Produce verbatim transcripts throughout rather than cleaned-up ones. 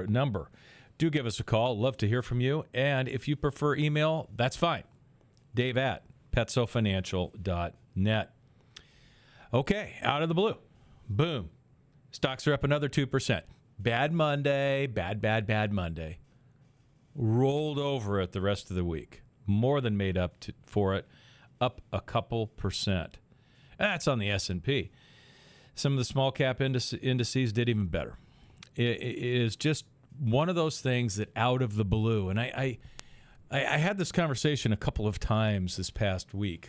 our number. Do give us a call. Love to hear from you. And if you prefer email, that's fine. Dave at petso financial dot net. Okay, out of the blue. Boom. Stocks are up another two percent. Bad Monday, bad, bad, bad Monday. Rolled over it the rest of the week. More than made up to, for it. Up a couple percent. That's on the S and P. Some of the small cap indice, indices did even better. It, it is just one of those things that out of the blue, and I, I, I had this conversation a couple of times this past week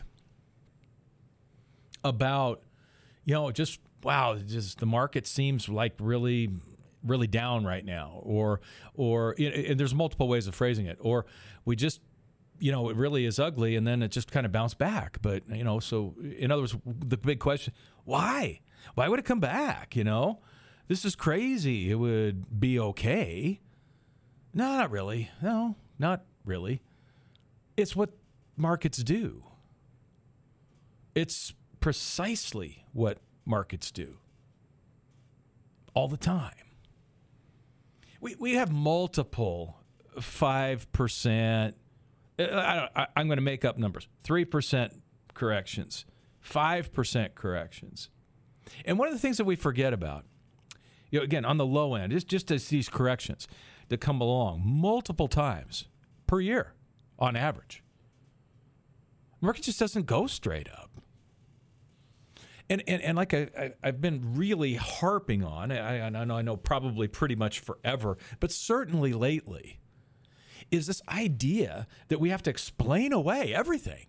about, you know, just wow, just the market seems like really, really down right now, or, or, and there's multiple ways of phrasing it, or we just, you know, it really is ugly, and then it just kind of bounced back. But you know, so in other words, the big question: why? Why would it come back? You know, this is crazy. It would be okay. No, not really. No, not really. It's what markets do. It's precisely what markets do. All the time. We we have multiple five percent. I don't, I, I'm going to make up numbers. three percent corrections. five percent corrections. And one of the things that we forget about, you know, again, on the low end, is just as these corrections that come along multiple times per year on average. Market just doesn't go straight up. And and, and like I, I, I've been really harping on, I, I know I know probably pretty much forever, but certainly lately, is this idea that we have to explain away everything.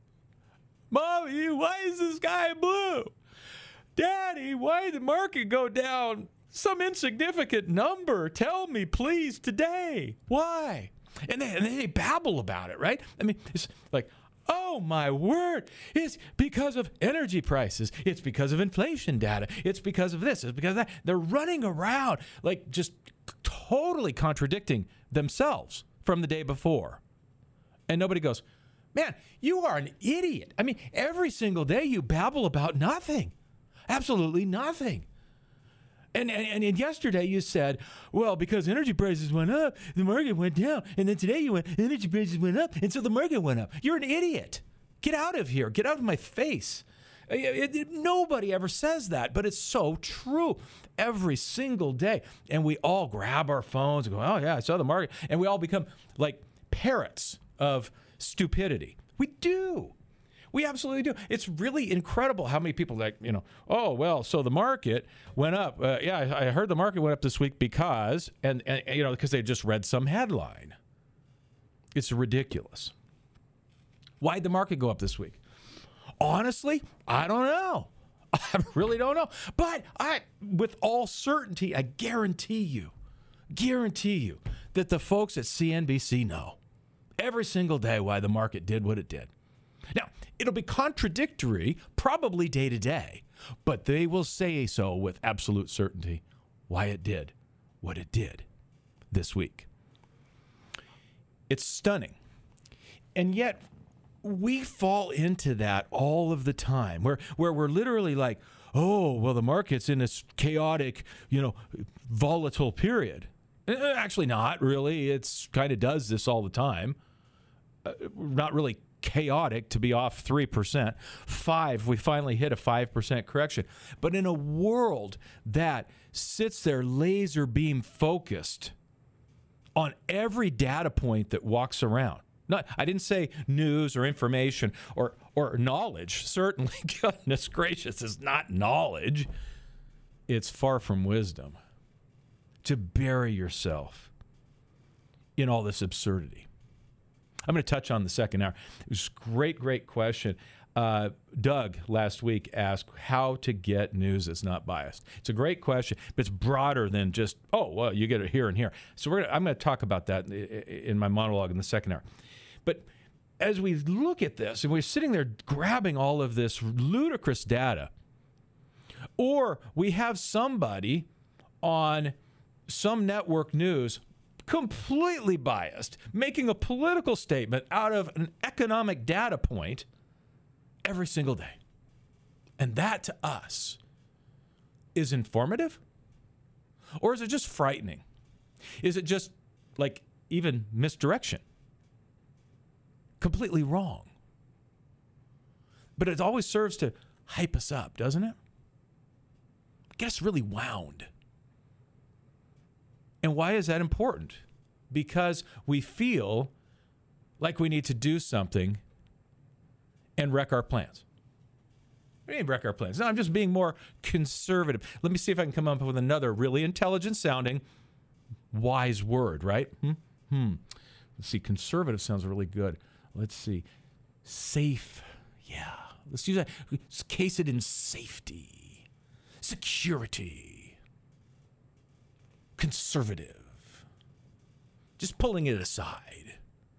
Mommy, why is the sky blue? Daddy, why did the market go down some insignificant number? Tell me, please, today. Why? And they, and they babble about it, right? I mean, it's like, oh, my word. It's because of energy prices. It's because of inflation data. It's because of this. It's because of that. They're running around like just totally contradicting themselves from the day before. And nobody goes, man, you are an idiot. I mean, every single day you babble about nothing. Absolutely nothing. And, and and yesterday you said, well, because energy prices went up, the market went down. And then today you went, energy prices went up, and so the market went up. You're an idiot. Get out of here. Get out of my face. It, it, nobody ever says that, but it's so true every single day. And we all grab our phones and go, oh, yeah, I saw the market. And we all become like parrots of stupidity. We do. We absolutely do. It's really incredible how many people like, you know, oh, well, so the market went up. Uh, yeah, I, I heard the market went up this week because, and, and you know, because they just read some headline. It's ridiculous. Why'd the market go up this week? Honestly, I don't know. I really don't know. But I, with all certainty, I guarantee you, guarantee you that the folks at C N B C know every single day why the market did what it did. Now, it'll be contradictory, probably day to day, but they will say so with absolute certainty why it did what it did this week. It's stunning. And yet, we fall into that all of the time, where, where we're literally like, oh, well, the market's in this chaotic, you know, volatile period. Actually not, really. It's kind of does this all the time. Uh, not really chaotic to be off three percent. Five, we finally hit a five percent correction. But in a world that sits there laser beam focused on every data point that walks around, not, I didn't say news or information or, or knowledge. Certainly, goodness gracious, is not knowledge. It's far from wisdom to bury yourself in all this absurdity. I'm going to touch on the second hour. It was a great, great question. Uh, Doug last week asked how to get news that's not biased. It's a great question, but it's broader than just, oh, well, you get it here and here. So we're gonna, I'm going to talk about that in my monologue in the second hour. But as we look at this, and we're sitting there grabbing all of this ludicrous data, or we have somebody on some network news completely biased, making a political statement out of an economic data point every single day. And that to us is informative? Or is it just frightening? Is it just like even misdirection? Completely wrong. But it always serves to hype us up, doesn't it? Get us really wound. And why is that important? Because we feel like we need to do something and wreck our plans. We need to wreck our plans. No, I'm just being more conservative. Let me see if I can come up with another really intelligent sounding, wise word, right? Hmm. hmm. Let's see. Conservative sounds really good. Let's see. Safe. Yeah. Let's use that. Let's case it in safety, security, conservative. Just pulling it aside.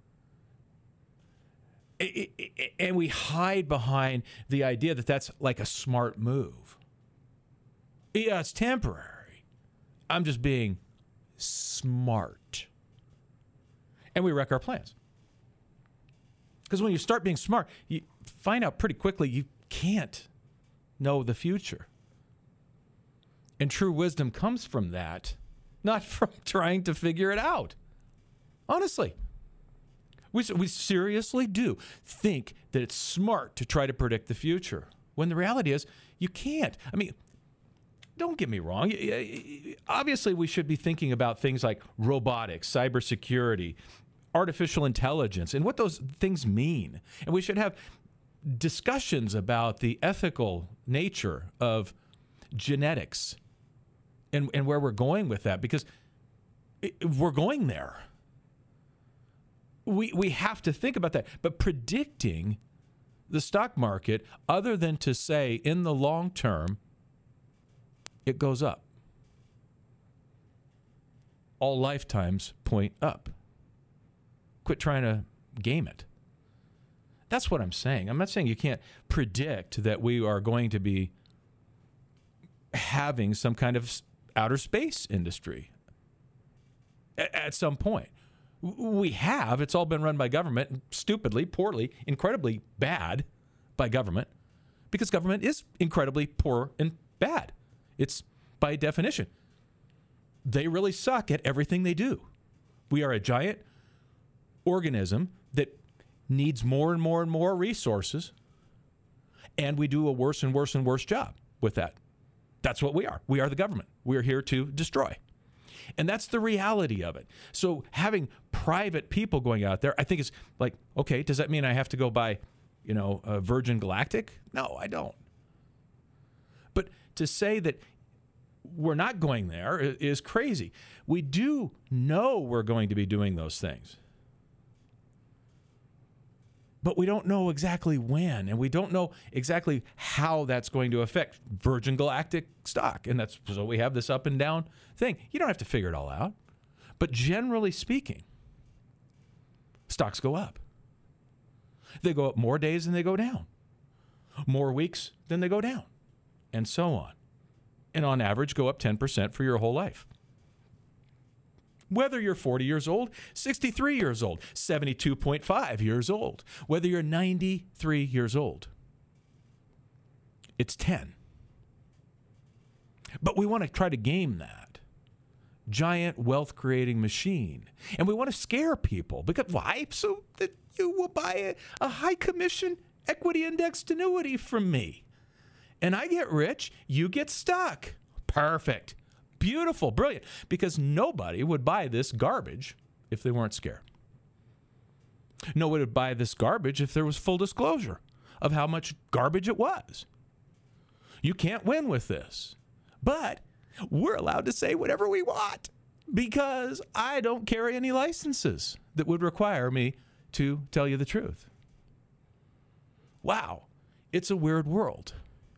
It, it, it, and we hide behind the idea that that's like a smart move. Yeah, it's temporary. I'm just being smart. And we wreck our plans. Because when you start being smart, you find out pretty quickly you can't know the future. And true wisdom comes from that, not from trying to figure it out. Honestly. We, we seriously do think that it's smart to try to predict the future, when the reality is you can't. I mean, don't get me wrong. Obviously, we should be thinking about things like robotics, cybersecurity, artificial intelligence, and what those things mean. And we should have discussions about the ethical nature of genetics and, and where we're going with that, because we're going there. We we have to think about that. But predicting the stock market, other than to say in the long term, it goes up. All lifetimes point up. Quit trying to game it. That's what I'm saying. I'm not saying you can't predict that we are going to be having some kind of outer space industry at, at some point. We have. It's all been run by government, stupidly, poorly, incredibly bad by government, because government is incredibly poor and bad. It's by definition. They really suck at everything they do. We are a giant organism that needs more and more and more resources, and we do a worse and worse and worse job with that. That's what we are. We are the government. We are here to destroy. And that's the reality of it. So having private people going out there, I think is like, okay, does that mean I have to go buy, you know, a Virgin Galactic? No, I don't. But to say that we're not going there is crazy. We do know we're going to be doing those things. But we don't know exactly when, and we don't know exactly how that's going to affect Virgin Galactic stock. And that's so we have this up and down thing. You don't have to figure it all out. But generally speaking, stocks go up. They go up more days than they go down, more weeks than they go down, and so on. And on average, go up ten percent for your whole life. Whether you're forty years old, sixty-three years old, seventy-two point five years old, whether you're ninety-three years old, it's ten. But we want to try to game that giant wealth-creating machine. And we want to scare people. Because why? So that you will buy a, a high-commission equity indexed annuity from me. And I get rich, you get stuck. Perfect. Beautiful, brilliant, because nobody would buy this garbage if they weren't scared. Nobody would buy this garbage if there was full disclosure of how much garbage it was. You can't win with this, but we're allowed to say whatever we want because I don't carry any licenses that would require me to tell you the truth. Wow, it's a weird world.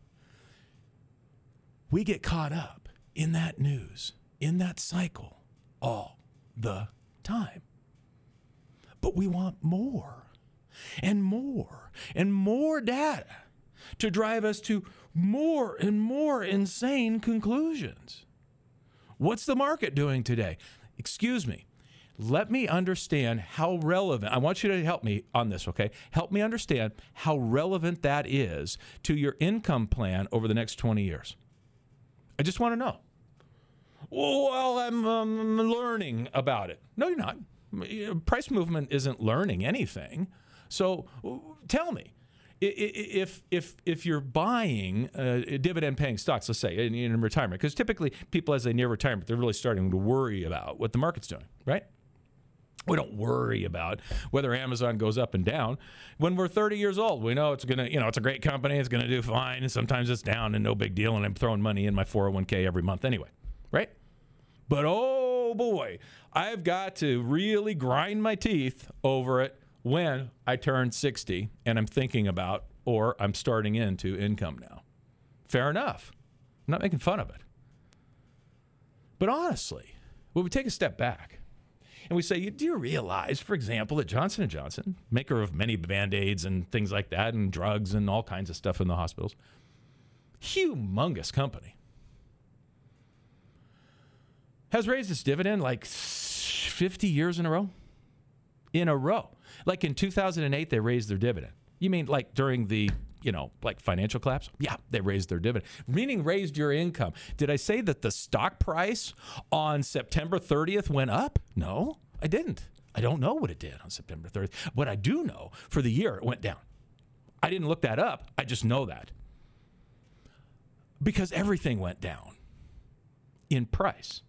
We get caught up in that news, in that cycle, all the time. But we want more and more and more data to drive us to more and more insane conclusions. What's the market doing today? Excuse me. Let me understand how relevant. I want you to help me on this, okay? Help me understand how relevant that is to your income plan over the next twenty years. I just want to know. Well, I'm um, learning about it. No, you're not. Price movement isn't learning anything. So tell me, if if if you're buying uh, dividend-paying stocks, let's say in, in retirement, because typically people as they near retirement, they're really starting to worry about what the market's doing, right? We don't worry about whether Amazon goes up and down. When we're thirty years old, we know it's gonna, you know, it's a great company, it's gonna do fine, and sometimes it's down and no big deal, and I'm throwing money in my four oh one k every month anyway, right? But oh boy, I've got to really grind my teeth over it when I turn sixty and I'm thinking about, or I'm starting into income now. Fair enough. I'm not making fun of it. But honestly, when we take a step back and we say, do you realize, for example, that Johnson and Johnson, maker of many Band-Aids and things like that and drugs and all kinds of stuff in the hospitals, humongous company, has raised its dividend like fifty years in a row? In a row. Like in two thousand eight, they raised their dividend. You mean like during the, you know, like financial collapse? Yeah, they raised their dividend. Meaning raised your income. Did I say that the stock price on September thirtieth went up? No, I didn't. I don't know what it did on September thirtieth. But I do know for the year it went down. I didn't look that up. I just know that. Because everything went down in price.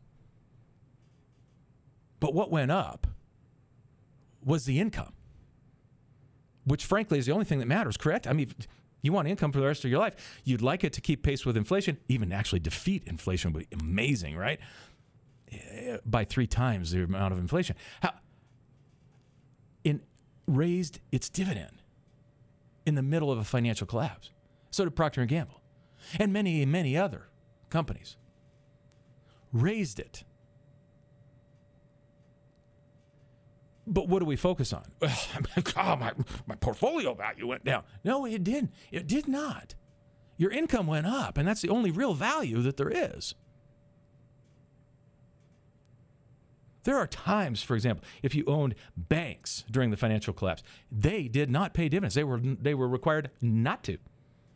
But what went up was the income, which frankly is the only thing that matters, correct? I mean, you want income for the rest of your life. You'd like it to keep pace with inflation, even actually defeat inflation would be amazing, right? By three times the amount of inflation. How, in raised its dividend in the middle of a financial collapse. So did Procter and Gamble and many, many other companies raised it. But what do we focus on? Oh, my, my portfolio value went down. No, it didn't. It did not. Your income went up, and that's the only real value that there is. There are times, for example, if you owned banks during the financial collapse, they did not pay dividends. They were they were required not to.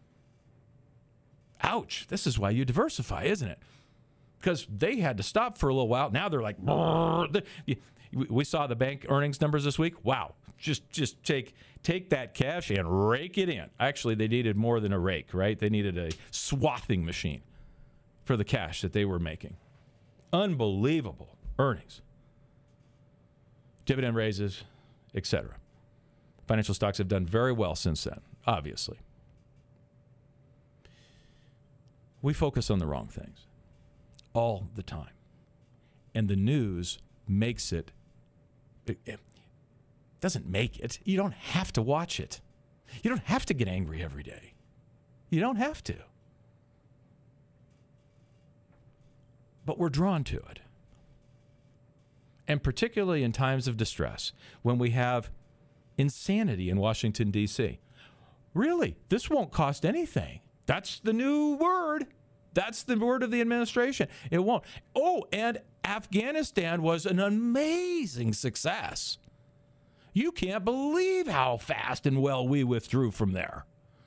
Ouch. This is why you diversify, isn't it? Because they had to stop for a little while. Now they're like, we saw the bank earnings numbers this week. Wow. Just just take take that cash and rake it in. Actually, they needed more than a rake, right? They needed a swathing machine for the cash that they were making. Unbelievable earnings. Dividend raises, et cetera. Financial stocks have done very well since then, obviously. We focus on the wrong things all the time. And the news makes it, it, it doesn't make it. You don't have to watch it. You don't have to get angry every day. You don't have to. But we're drawn to it. And particularly in times of distress, when we have insanity in Washington, D C Really, this won't cost anything. That's the new word. That's the word of the administration. It won't. Oh, and Afghanistan was an amazing success. You can't believe how fast and well we withdrew from there.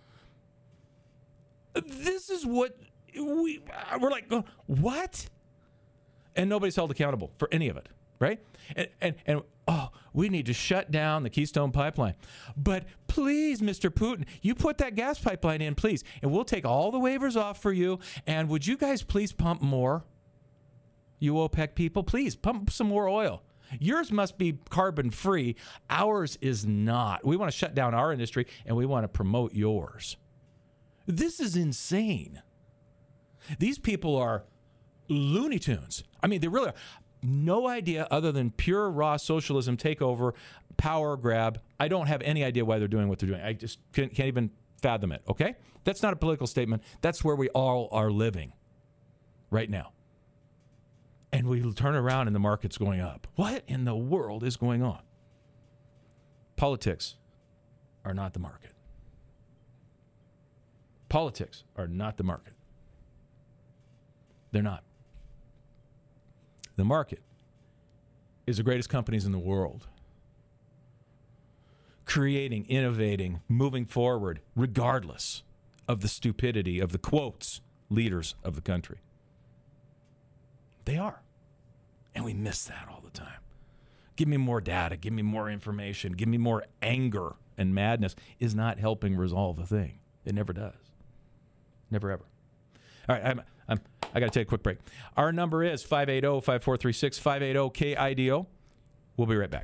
This is what we, we're like, what? And nobody's held accountable for any of it, right? And, and, and oh, we need to shut down the Keystone Pipeline. But please, Mister Putin, you put that gas pipeline in, please, and we'll take all the waivers off for you. And would you guys please pump more? You OPEC people, please pump some more oil. Yours must be carbon free. Ours is not. We want to shut down our industry and we want to promote yours. This is insane. These people are Looney Tunes. I mean, they really are. No idea other than pure raw socialism takeover, power grab. I don't have any idea why they're doing what they're doing. I just can't, can't even fathom it, okay? That's not a political statement. That's where we all are living right now. And we turn around and the market's going up. What in the world is going on? Politics are not the market. Politics are not the market. They're not. The market is the greatest companies in the world. Creating, innovating, moving forward, regardless of the stupidity of the quotes leaders of the country. They are. And we miss that all the time. Give me more data. Give me more information. Give me more anger and madness is not helping resolve the thing. It never does. Never, ever. All right, I'm, I'm, I got to take a quick break. Our number is five eight zero, five four three six, five eight zero K I D O. We'll be right back.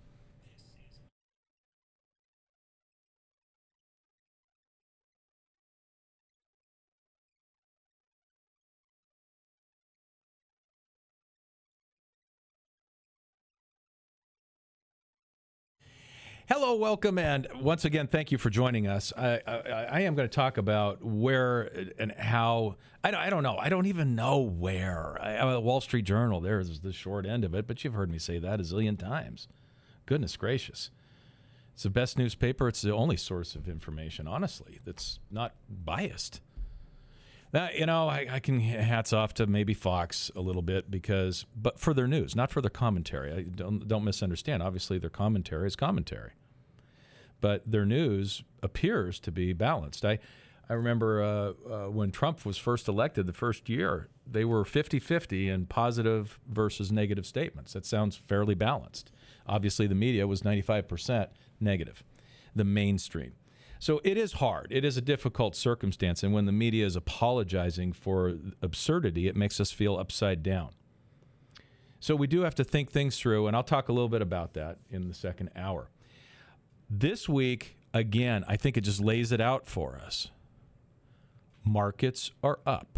Hello, welcome, and once again, thank you for joining us. I, I, I am going to talk about where and how. I don't, I don't know. I don't even know where. I, I, Wall Street Journal, there's the short end of it, but you've heard me say that a zillion times. Goodness gracious. It's the best newspaper. It's the only source of information, honestly, that's not biased. Now, you know, I, I can hats off to maybe Fox a little bit because, but for their news, not for their commentary. I don't, don't misunderstand. Obviously, their commentary is commentary, but their news appears to be balanced. I, I remember uh, uh, when Trump was first elected the first year, they were fifty-fifty in positive versus negative statements. That sounds fairly balanced. Obviously, the media was ninety-five percent negative, the mainstream. So it is hard. It is a difficult circumstance. And when the media is apologizing for absurdity, it makes us feel upside down. So we do have to think things through, and I'll talk a little bit about that in the second hour. This week, again, I think it just lays it out for us. Markets are up.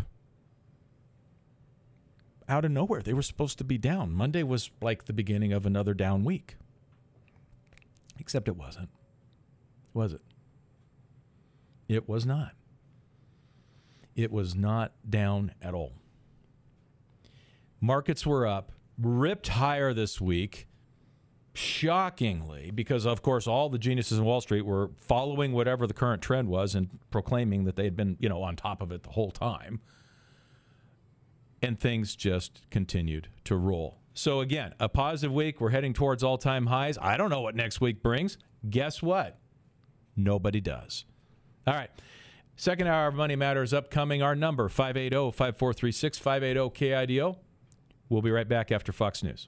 Out of nowhere, they were supposed to be down. Monday was like the beginning of another down week. Except it wasn't. Was it? It was not. It was not down at all. Markets were up, ripped higher this week, shockingly, because, of course, all the geniuses in Wall Street were following whatever the current trend was and proclaiming that they had been, you know, on top of it the whole time. And things just continued to roll. So, again, a positive week. We're heading towards all-time highs. I don't know what next week brings. Guess what? Nobody does. All right. Second hour of Money Matters upcoming. Our number, five eight zero, five four three six, five eight zero K I D O. We'll be right back after Fox News.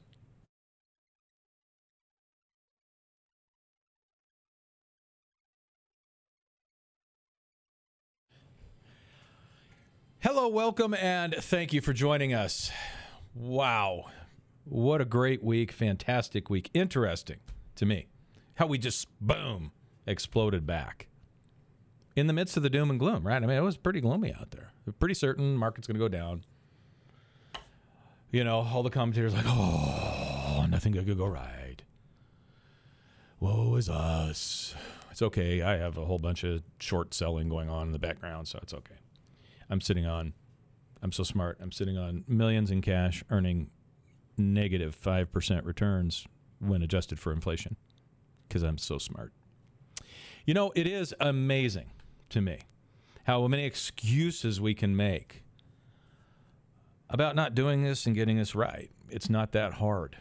Hello, welcome, and thank you for joining us. Wow. What a great week. Fantastic week. Interesting to me how we just, boom, exploded back. In the midst of the doom and gloom, right? I mean, it was pretty gloomy out there. Pretty certain market's going to go down. You know, all the commentators like, oh, nothing good could go right. Woe is us. It's okay. I have a whole bunch of short selling going on in the background, so it's okay. I'm sitting on, I'm so smart. I'm sitting on millions in cash, earning negative five percent returns when adjusted for inflation because I'm so smart. You know, it is amazing to me how many excuses we can make about not doing this and getting this right. It's not that hard.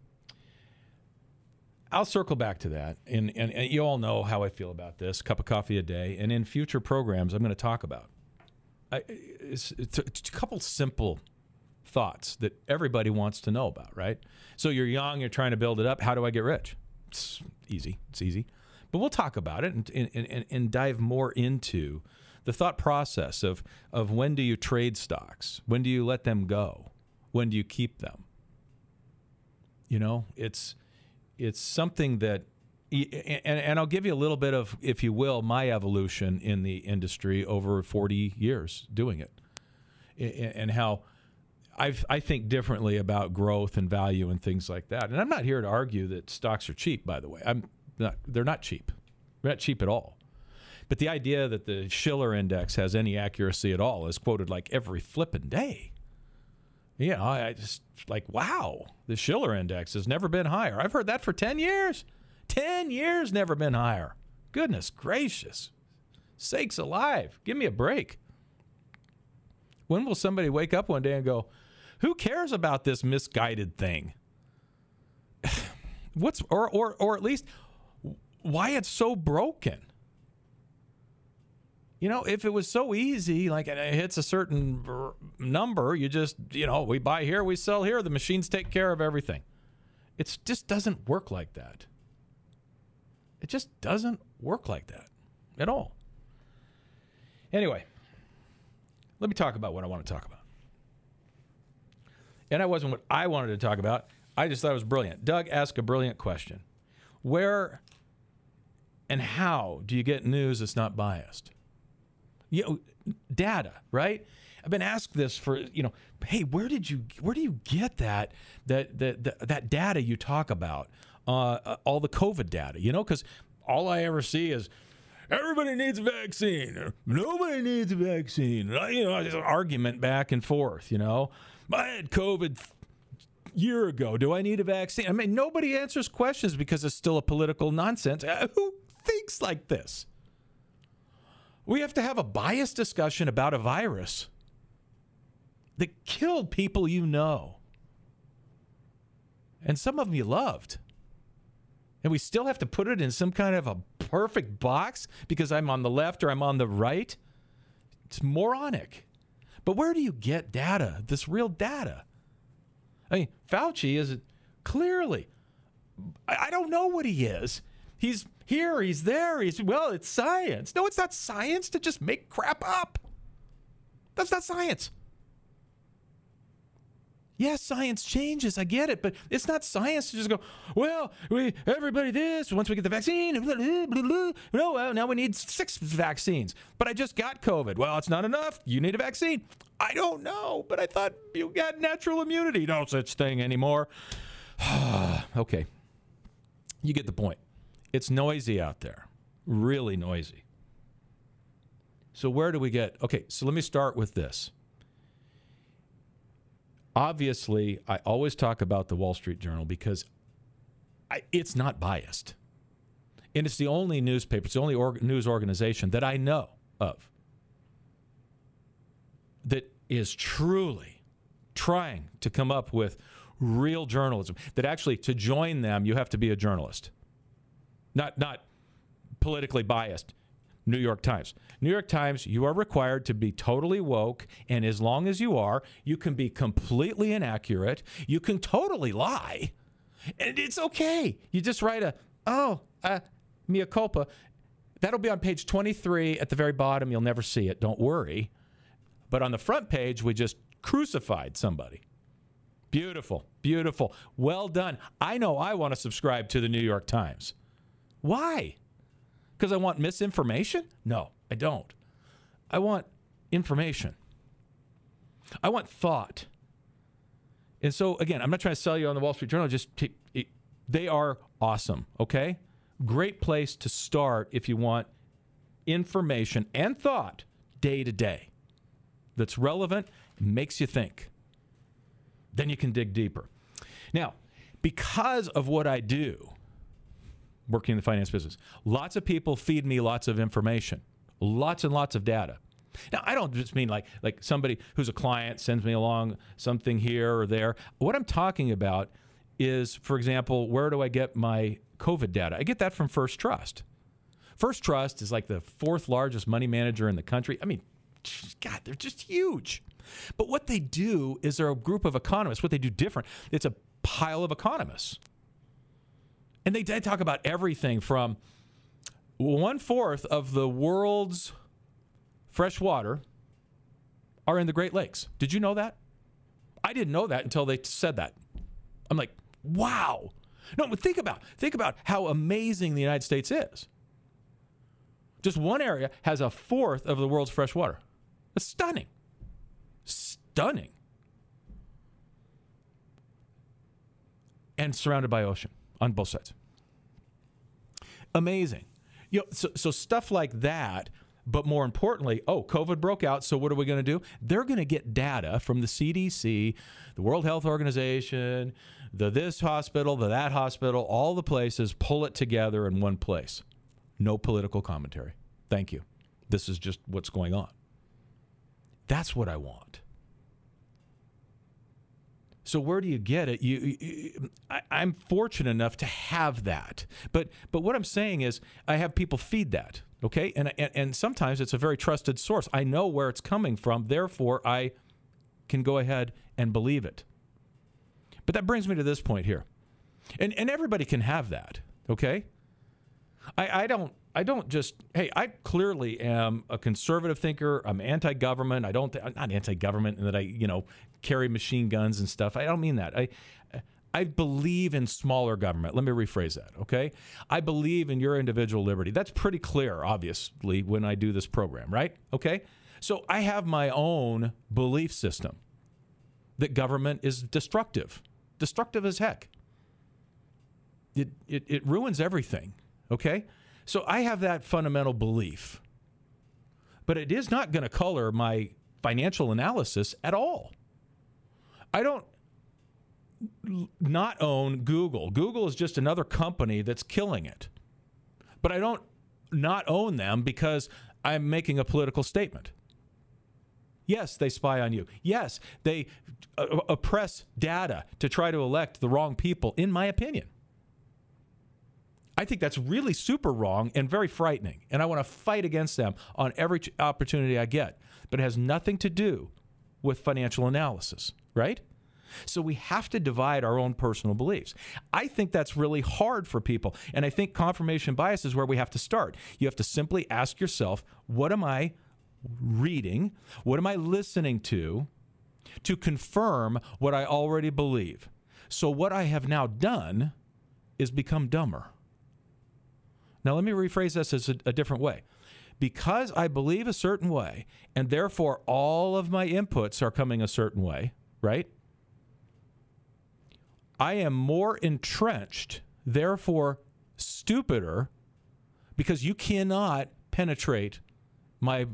I'll circle back to that, and, and, and you all know how I feel about this, cup of coffee a day, and in future programs I'm going to talk about. I, it's, it's, a, it's a couple simple thoughts that everybody wants to know about, right? So you're young, you're trying to build it up. How do I get rich? It's easy. It's easy. But we'll talk about it and, and, and, and dive more into the thought process of, of when do you trade stocks? When do you let them go? When do you keep them? You know, it's it's something that, and, and I'll give you a little bit of, if you will, my evolution in the industry over forty years doing it, and how I've, I think differently about growth and value and things like that. And I'm not here to argue that stocks are cheap, by the way. I'm not, they're not cheap. They're not cheap at all. But the idea that the Shiller Index has any accuracy at all is quoted like every flippin' day. You know, I just like, wow, the Shiller Index has never been higher. I've heard that for ten years. ten years, never been higher. Goodness gracious. Sakes alive. Give me a break. When will somebody wake up one day and go, who cares about this misguided thing? What's or or or at least why it's so broken? You know, if it was so easy, like it hits a certain number, you just, you know, we buy here, we sell here, the machines take care of everything. It just doesn't work like that. It just doesn't work like that at all. Anyway, let me talk about what I want to talk about. And that wasn't what I wanted to talk about. I just thought it was brilliant. Doug asked a brilliant question. Where and how do you get news that's not biased? You know, data, right? I've been asked this for, you know, hey, where did you, where do you get that, that, that, that, that data you talk about, uh, all the COVID data, you know, because all I ever see is everybody needs a vaccine, or nobody needs a vaccine. You know, it's an argument back and forth, you know. I had COVID a year ago. Do I need a vaccine? I mean, nobody answers questions because it's still a political nonsense. Uh, who thinks like this? We have to have a biased discussion about a virus that killed people you know. And some of them you loved. And we still have to put it in some kind of a perfect box because I'm on the left or I'm on the right. It's moronic. But where do you get data, this real data? I mean, Fauci is clearly, I don't know what he is. He's here, he's there, he's, well, it's science. No, it's not science to just make crap up. That's not science. Yes, science changes, I get it, but it's not science to just go, well, we everybody this, once we get the vaccine, blah, blah, blah, blah. No, well, now we need six vaccines. But I just got COVID. Well, it's not enough. You need a vaccine. I don't know, but I thought you got natural immunity. No such thing anymore. Okay. You get the point. It's noisy out there. Really noisy. So where do we get, okay, so let me start with this. Obviously, I always talk about the Wall Street Journal because I, it's not biased. And it's the only newspaper, it's the only org, news organization that I know of that is truly trying to come up with real journalism. That actually, to join them, you have to be a journalist. Not, not politically biased. New York Times. New York Times, you are required to be totally woke, and as long as you are, you can be completely inaccurate. You can totally lie, and it's okay. You just write a, oh, uh, mea culpa. That'll be on page twenty-three at the very bottom. You'll never see it. Don't worry. But on the front page, we just crucified somebody. Beautiful, beautiful. Well done. I know I want to subscribe to the New York Times. Why? Because I want misinformation? No, I don't. I want information. I want thought. And so, again, I'm not trying to sell you on the Wall Street Journal. Just they are awesome, okay? Great place to start if you want information and thought day to day that's relevant, makes you think. Then you can dig deeper. Now, because of what I do, working in the finance business, lots of people feed me lots of information, lots and lots of data. Now, I don't just mean like like somebody who's a client sends me along something here or there. What I'm talking about is, for example, where do I get my COVID data? I get that from First Trust. First Trust is like the fourth largest money manager in the country. I mean, God, they're just huge. But what they do is they're a group of economists. What they do different, it's a pile of economists. And they, they talk about everything from one-fourth of the world's fresh water are in the Great Lakes. Did you know that? I didn't know that until they said that. I'm like, wow. No, but think about, think about how amazing the United States is. Just one area has a fourth of the world's fresh water. It's stunning. Stunning. And surrounded by ocean on both sides. Amazing. You know, so, so stuff like that, but more importantly, oh, COVID broke out, so what are we going to do? They're going to get data from the C D C, the World Health Organization, the this hospital, the that hospital, all the places, pull it together in one place. No political commentary. Thank you. This is just what's going on. That's what I want. So where do you get it? You, you, I, I'm fortunate enough to have that. But but what I'm saying is I have people feed that. Okay? And, and, and sometimes it's a very trusted source. I know where it's coming from. Therefore, I can go ahead and believe it. But that brings me to this point here. And, and everybody can have that. Okay? I, I don't I don't just, hey, I clearly am a conservative thinker. I'm anti-government. I don't, I'm not anti-government in that I, you know, carry machine guns and stuff. I don't mean that. I I believe in smaller government. Let me rephrase that, okay? I believe in your individual liberty. That's pretty clear, obviously, when I do this program, right? Okay? So I have my own belief system that government is destructive. Destructive as heck. It, it, it ruins everything, okay? So I have that fundamental belief. But it is not going to color my financial analysis at all. I don't not own Google. Google is just another company that's killing it. But I don't not own them because I'm making a political statement. Yes, they spy on you. Yes, they uh, oppress data to try to elect the wrong people, in my opinion. I think that's really super wrong and very frightening. And I want to fight against them on every opportunity I get. But it has nothing to do with financial analysis, right? So we have to divide our own personal beliefs. I think that's really hard for people. And I think confirmation bias is where we have to start. You have to simply ask yourself, what am I reading? What am I listening to to confirm what I already believe? So what I have now done is become dumber. Now, let me rephrase this as a, a different way. Because I believe a certain way, and therefore all of my inputs are coming a certain way, right? I am more entrenched, therefore stupider, because you cannot penetrate my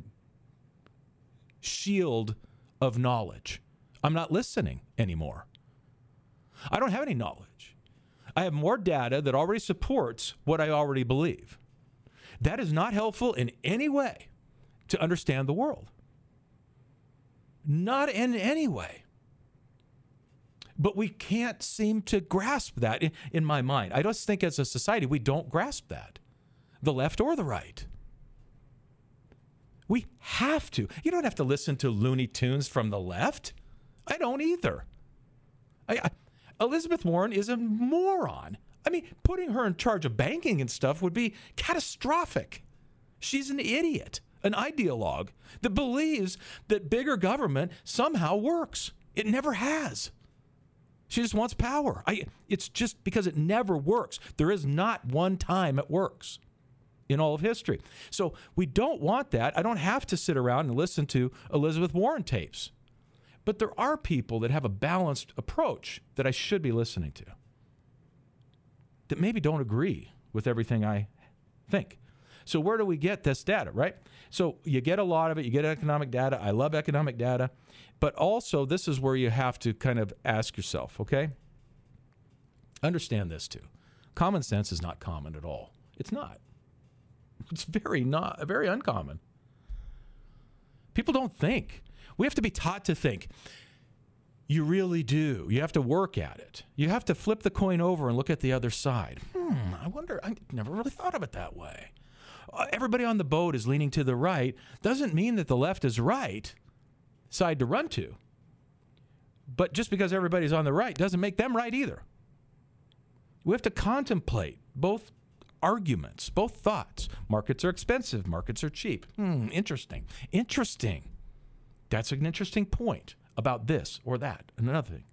shield of knowledge. I'm not listening anymore. I don't have any knowledge. I have more data that already supports what I already believe. That is not helpful in any way to understand the world. Not in any way. But we can't seem to grasp that in, in my mind. I just think as a society, we don't grasp that. The left or the right. We have to. You don't have to listen to Looney Tunes from the left. I don't either. I, I, Elizabeth Warren is a moron. I mean, putting her in charge of banking and stuff would be catastrophic. She's an idiot, an ideologue that believes that bigger government somehow works. It never has. She just wants power. I, it's just because it never works. There is not one time it works in all of history. So we don't want that. I don't have to sit around and listen to Elizabeth Warren tapes. But there are people that have a balanced approach that I should be listening to that maybe don't agree with everything I think. So where do we get this data, right? So you get a lot of it. You get economic data. I love economic data. But also, this is where you have to kind of ask yourself, okay? Understand this, too. Common sense is not common at all. It's not. It's very not, very uncommon. People don't think. We have to be taught to think. You really do. You have to work at it. You have to flip the coin over and look at the other side. Hmm, I wonder, I never really thought of it that way. Uh, everybody on the boat is leaning to the right. Doesn't mean that the left is right side to run to. But just because everybody's on the right doesn't make them right either. We have to contemplate both arguments, both thoughts. Markets are expensive. Markets are cheap. Hmm, interesting. Interesting. That's an interesting point about this or that and another thing.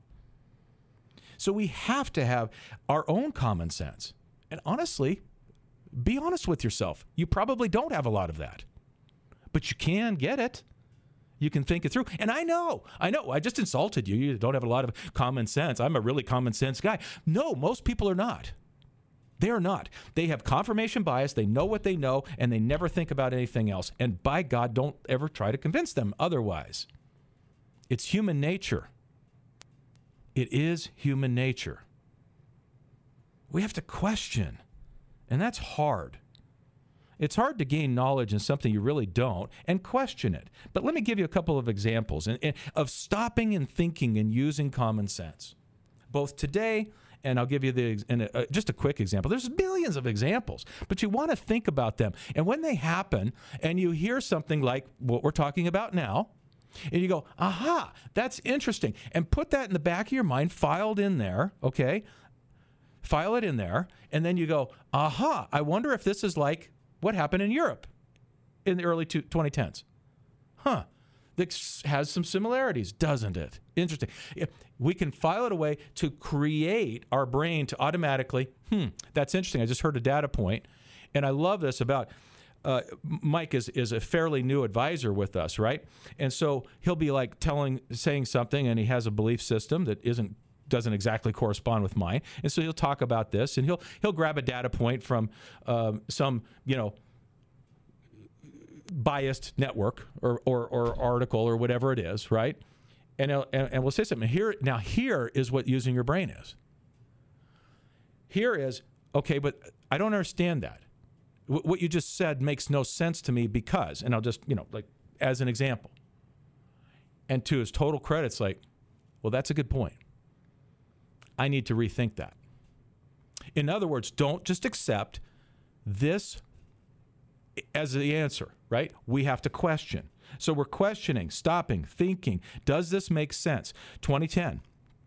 So we have to have our own common sense. And honestly, be honest with yourself. You probably don't have a lot of that. But you can get it. You can think it through. And I know, I know, I just insulted you. You don't have a lot of common sense. I'm a really common sense guy. No, most people are not. They are not. They have confirmation bias. They know what they know, and they never think about anything else. And by God, don't ever try to convince them otherwise. It's human nature. It is human nature. We have to question, and that's hard. It's hard to gain knowledge in something you really don't and question it. But let me give you a couple of examples of stopping and thinking and using common sense, both today and I'll give you the and uh, just a quick example. There's billions of examples, but you want to think about them. And when they happen, and you hear something like what we're talking about now, and you go, aha, that's interesting. And put that in the back of your mind, filed in there, okay? File it in there. And then you go, aha, I wonder if this is like what happened in Europe in the early twenty tens. Huh. This has some similarities, doesn't it? Interesting. We can file it away to create our brain to automatically, hmm, that's interesting. I just heard a data point. And I love this about Uh, Mike is, is a fairly new advisor with us, right? And so he'll be like telling, saying something, and he has a belief system that isn't doesn't exactly correspond with mine. And so he'll talk about this, and he'll he'll grab a data point from um, some you know biased network or, or or article or whatever it is, right? And he'll, and, and we'll say something here. Now here is what using your brain is. Here is okay, but I don't understand that. What you just said makes no sense to me because, and I'll just, you know, like as an example. And to his total credit, it's like, well, that's a good point. I need to rethink that. In other words, don't just accept this as the answer, right? We have to question. So we're questioning, stopping, thinking. Does this make sense? twenty ten.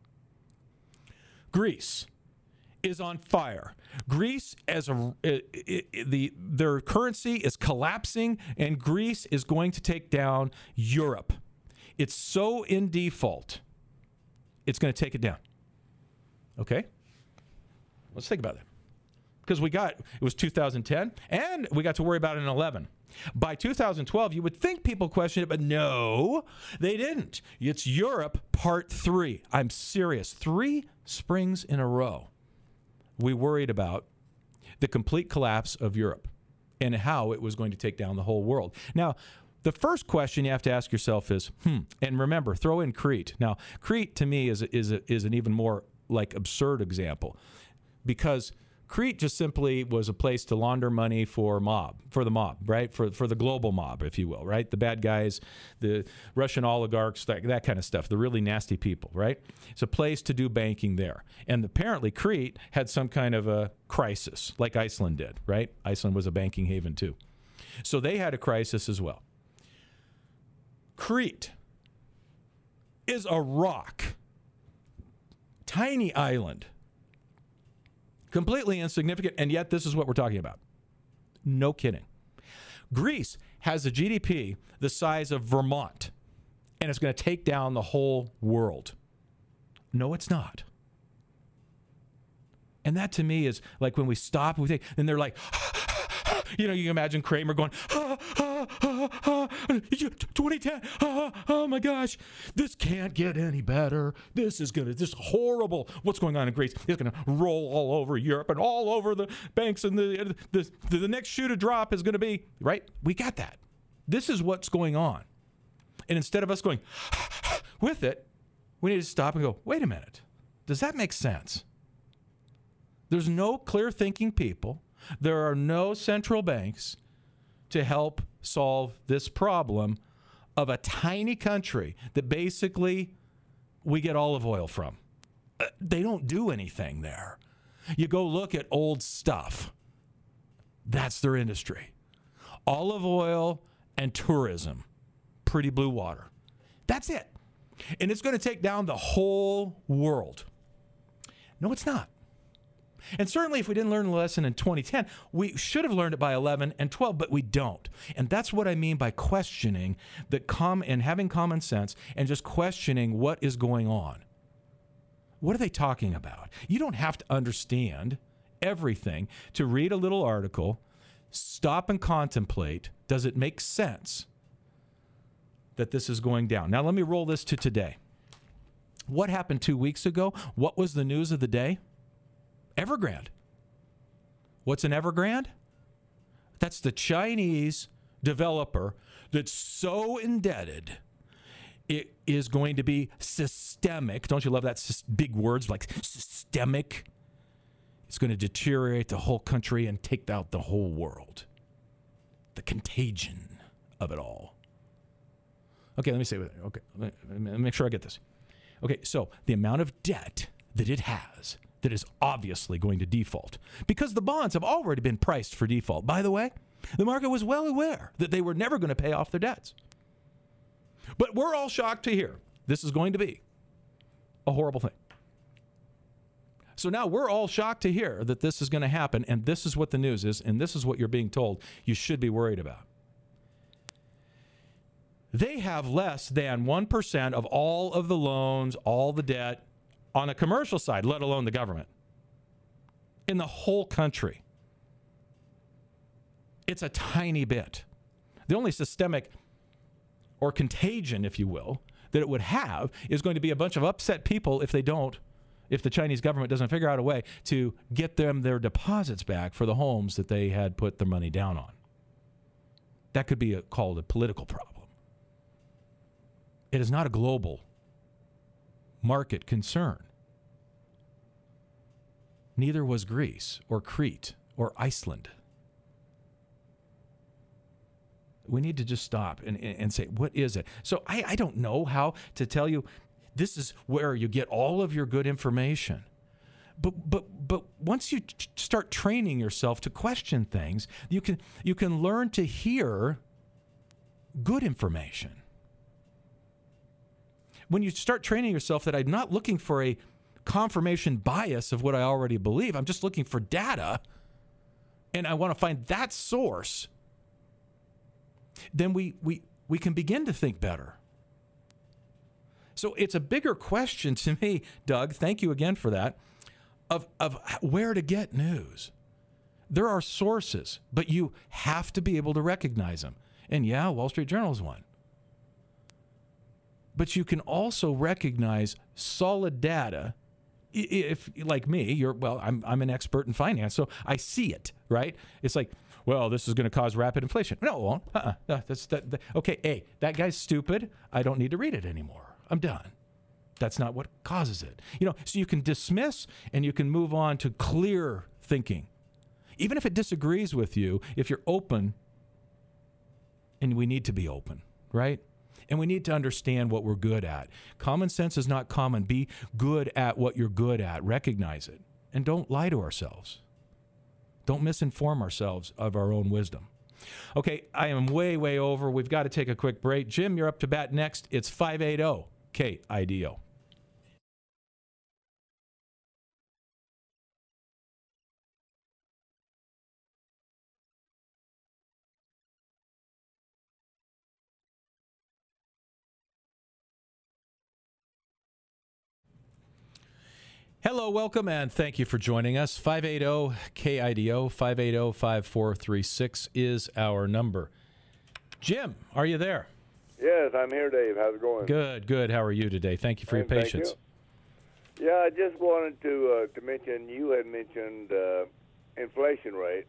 Greece is on fire. Greece, as a it, it, the their currency is collapsing, and Greece is going to take down Europe. It's so in default, it's going to take it down. Okay, let's think about that, because we got it was two thousand ten, and we got to worry about it in eleven. By two thousand twelve, you would think people questioned it, but no, they didn't. It's Europe part three. I'm serious. Three springs in a row. We worried about the complete collapse of Europe and how it was going to take down the whole world. Now, the first question you have to ask yourself is, hmm, and remember, throw in Crete. Now, Crete to me is, is, a, is an even more like absurd example, because Crete just simply was a place to launder money for mob, for the mob, right? For for the global mob, if you will, right? The bad guys, the Russian oligarchs, that, that kind of stuff, the really nasty people, right? It's a place to do banking there. And apparently Crete had some kind of a crisis, like Iceland did, right? Iceland was a banking haven too. So they had a crisis as well. Crete is a rock, tiny island, completely insignificant, and yet this is what we're talking about. No kidding. Greece has a G D P the size of Vermont, and it's going to take down the whole world. No, it's not. And that to me is like when we stop, we think, and they're like, you know, you can imagine Kramer going, ah, ah, ah, ah, twenty ten, ah, oh my gosh, this can't get any better. This is going to, this is horrible. What's going on in Greece? It's going to roll all over Europe and all over the banks, and the, the, the, the next shoe to drop is going to be, right? We got that. This is what's going on. And instead of us going with it, we need to stop and go, wait a minute. Does that make sense? There's no clear thinking people. There are no central banks to help solve this problem of a tiny country that basically we get olive oil from. Uh, they don't do anything there. You go look at old stuff. That's their industry. Olive oil and tourism. Pretty blue water. That's it. And it's going to take down the whole world. No, it's not. And certainly if we didn't learn the lesson in twenty ten, we should have learned it by eleven and twelve, but we don't. And that's what I mean by questioning that com- and having common sense and just questioning what is going on. What are they talking about? You don't have to understand everything to read a little article, stop and contemplate, does it make sense that this is going down? Now let me roll this to today. What happened two weeks ago? What was the news of the day? Evergrande. What's an Evergrande? That's the Chinese developer that's so indebted it is going to be systemic. Don't you love that big words like systemic? It's going to deteriorate the whole country and take out the whole world. The contagion of it all. Okay, let me say it. Okay, let me make sure I get this. Okay, so the amount of debt that it has that is obviously going to default because the bonds have already been priced for default. By the way, the market was well aware that they were never going to pay off their debts. But we're all shocked to hear this is going to be a horrible thing. So now we're all shocked to hear that this is going to happen, and this is what the news is, and this is what you're being told you should be worried about. They have less than one percent of all of the loans, all the debt on a commercial side, let alone the government, in the whole country. It's a tiny bit. The only systemic or contagion, if you will, that it would have is going to be a bunch of upset people if they don't, if the Chinese government doesn't figure out a way to get them their deposits back for the homes that they had put their money down on. That could be a, called a political problem. It is not a global market concern. Neither was Greece or Crete or Iceland. We need to just stop and, and say, what is it? So I, I don't know how to tell you this is where you get all of your good information. But but but once you t- start training yourself to question things, you can you can learn to hear good information. When you start training yourself that I'm not looking for a confirmation bias of what I already believe, I'm just looking for data, and I want to find that source, then we, we, we can begin to think better. So it's a bigger question to me, Doug, thank you again for that, of, of where to get news. There are sources, but you have to be able to recognize them. And yeah, Wall Street Journal is one. But you can also recognize solid data. If, like me, you're, well, I'm, I'm an expert in finance, so I see it, right? It's like, well, this is going to cause rapid inflation. No, it won't. Uh-uh. No, that's, that, that, okay, A, that guy's stupid. I don't need to read it anymore. I'm done. That's not what causes it. You know, so you can dismiss and you can move on to clear thinking. Even if it disagrees with you, if you're open, and we need to be open, right? And we need to understand what we're good at. Common sense is not common. Be good at what you're good at. Recognize it. And don't lie to ourselves. Don't misinform ourselves of our own wisdom. Okay, I am way, way over. We've got to take a quick break. Jim, you're up to bat next. It's five eighty K I D O. Hello, welcome, and thank you for joining us. five eighty K I D O, five eight zero, five four three six is our number. Jim, are you there? Yes, I'm here, Dave. How's it going? Good, good. How are you today? Thank you for Fine, your patience. You. Yeah, I just wanted to uh, to mention, you had mentioned uh, inflation rate,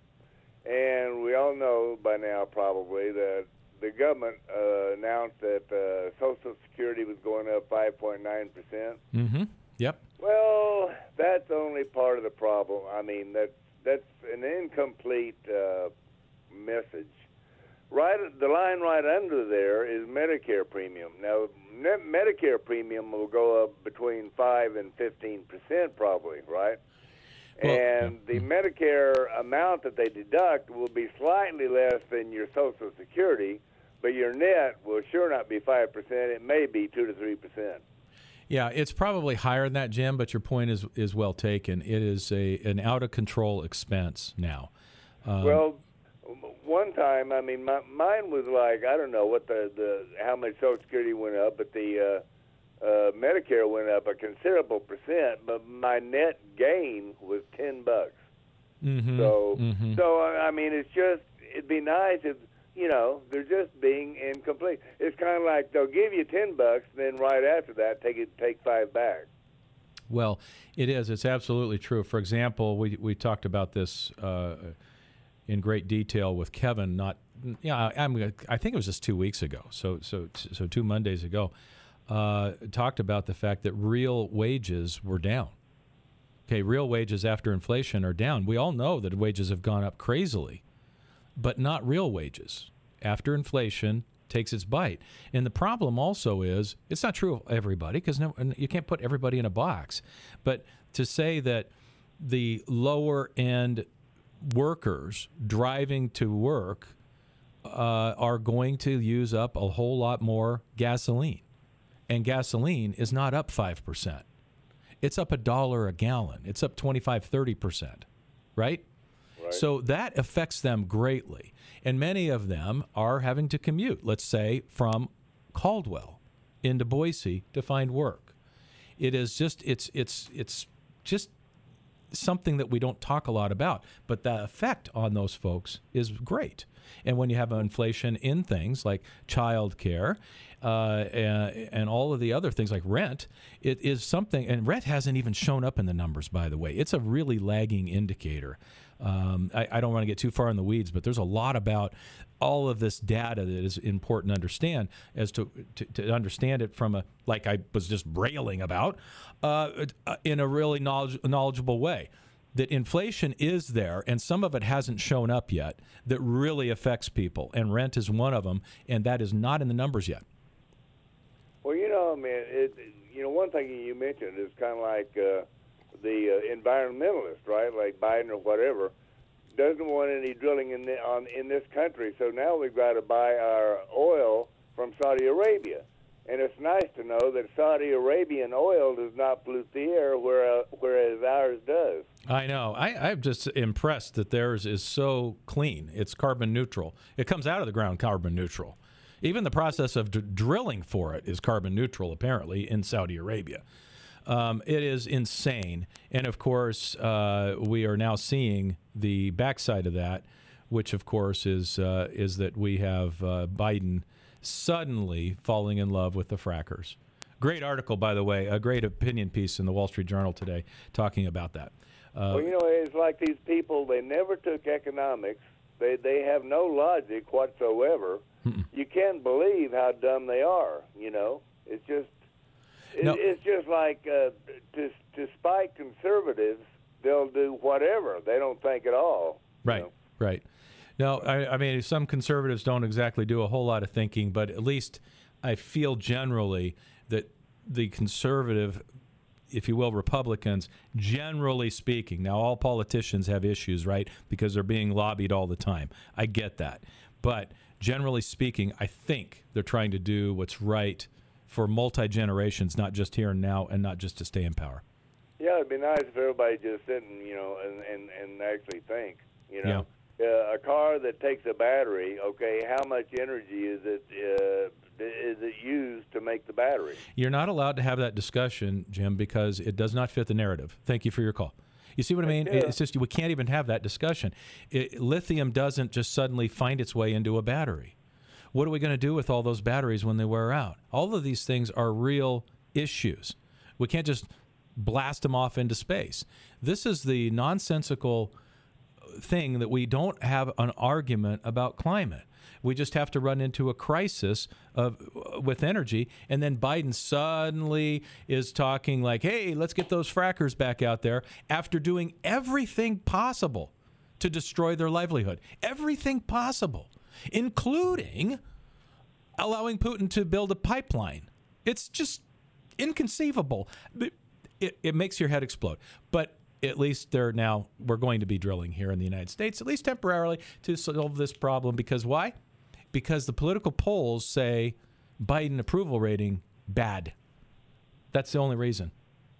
and we all know by now probably that the government uh, announced that uh, Social Security was going up five point nine percent. Mm-hmm. Yep. Well, that's only part of the problem. I mean, that's, that's an incomplete uh, message. Right, the line right under there is Medicare premium. Now, Medicare premium will go up between five and fifteen percent probably, right? Well, and yeah. the Medicare amount that they deduct will be slightly less than your Social Security, but your net will sure not be five percent. It may be two to three percent. Yeah, it's probably higher than that, Jim, but your point is is well taken. It is a an out-of-control expense now. Um, well, one time, I mean, my, mine was like, I don't know what the, the how much Social Security went up, but the uh, uh, Medicare went up a considerable percent, but my net gain was ten bucks. Mm-hmm, so, mm-hmm. so I mean, it's just, it'd be nice if, you know, they're just being incomplete. It's kind of like they'll give you ten bucks, then right after that, take it, take five back. Well, it is. It's absolutely true. For example, we we talked about this uh, in great detail with Kevin. Not, yeah, I'm. I think it was just two weeks ago. So so so two Mondays ago, uh, talked about the fact that real wages were down. Okay, real wages after inflation are down. We all know that wages have gone up crazily, but not real wages after inflation takes its bite. And the problem also is, it's not true of everybody, because no, you can't put everybody in a box. But to say that the lower end workers driving to work uh, are going to use up a whole lot more gasoline. And gasoline is not up five percent. It's up a dollar a gallon. It's up twenty-five, thirty percent, right? Right. So that affects them greatly. And many of them are having to commute, let's say, from Caldwell into Boise to find work. It is just, it's, it's, it's just something that we don't talk a lot about, but the effect on those folks is great. And when you have inflation in things like childcare uh, and, and all of the other things like rent, it is something, and rent hasn't even shown up in the numbers, by the way. It's a really lagging indicator. Um, I, I don't want to get too far in the weeds, but there's a lot about all of this data that is important to understand as to, to, to understand it from a, like I was just railing about, uh, in a really knowledge, knowledgeable way. That inflation is there, and some of it hasn't shown up yet, that really affects people, and rent is one of them, and that is not in the numbers yet. Well, you know, I mean, it, you know, one thing you mentioned is kind of like uh, the uh, environmentalist, right? Like Biden or whatever, doesn't want any drilling in the, on in this country. So now we've got to buy our oil from Saudi Arabia, and it's nice to know that Saudi Arabian oil does not pollute the air, whereas, whereas ours does. I know. I, I'm just impressed that theirs is so clean. It's carbon neutral. It comes out of the ground carbon neutral. Even the process of d- drilling for it is carbon neutral, apparently, in Saudi Arabia. Um, it is insane. And, of course, uh, we are now seeing the backside of that, which, of course, is uh, is that we have uh, Biden suddenly falling in love with the frackers. Great article, by the way, a great opinion piece in the Wall Street Journal today talking about that. Uh, well, you know, it's like these people, they never took economics. They they have no logic whatsoever. Mm-mm. You can't believe how dumb they are, you know. It's just it, no. it's just like uh, to, to spite conservatives, they'll do whatever. They don't think at all. Right, you know? right. No, I, I mean, some conservatives don't exactly do a whole lot of thinking, but at least I feel generally that the conservative, if you will, Republicans, generally speaking, now all politicians have issues, right, because they're being lobbied all the time. I get that. But generally speaking, I think they're trying to do what's right for multi-generations, not just here and now, and not just to stay in power. Yeah, it'd be nice if everybody just sit and, you know, and, and, and actually think, you know. Yeah. Uh, a car that takes a battery, okay, how much energy is it uh, is it used to make the battery? You're not allowed to have that discussion, Jim, because it does not fit the narrative. Thank you for your call. You see what I mean? Yeah. It's just we can't even have that discussion. It, lithium doesn't just suddenly find its way into a battery. What are we going to do with all those batteries when they wear out? All of these things are real issues. We can't just blast them off into space. This is the nonsensical thing that we don't have an argument about climate. We just have to run into a crisis of with energy, and then Biden suddenly is talking like, hey, let's get those frackers back out there after doing everything possible to destroy their livelihood. Everything possible, including allowing Putin to build a pipeline. It's just inconceivable. It, it makes your head explode. But at least they're now, we're going to be drilling here in the United States, at least temporarily, to solve this problem. Because why? Because the political polls say Biden approval rating bad. That's the only reason.